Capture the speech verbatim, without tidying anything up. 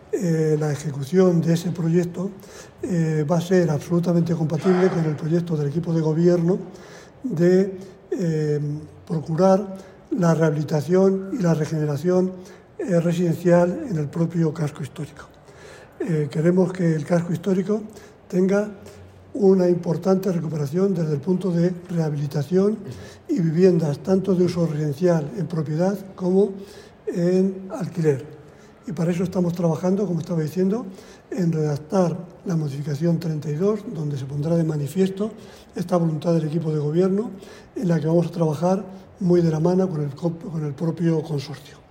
eh, la ejecución de ese proyecto eh, va a ser absolutamente compatible con el proyecto del equipo de gobierno de eh, procurar la rehabilitación y la regeneración eh, residencial en el propio casco histórico. Eh, queremos que el casco histórico tenga una importante recuperación desde el punto de rehabilitación y viviendas tanto de uso residencial en propiedad como en alquiler. Y para eso estamos trabajando, como estaba diciendo, en redactar la modificación treinta y dos, donde se pondrá de manifiesto esta voluntad del equipo de gobierno, en la que vamos a trabajar muy de la mano con el, con el propio consorcio.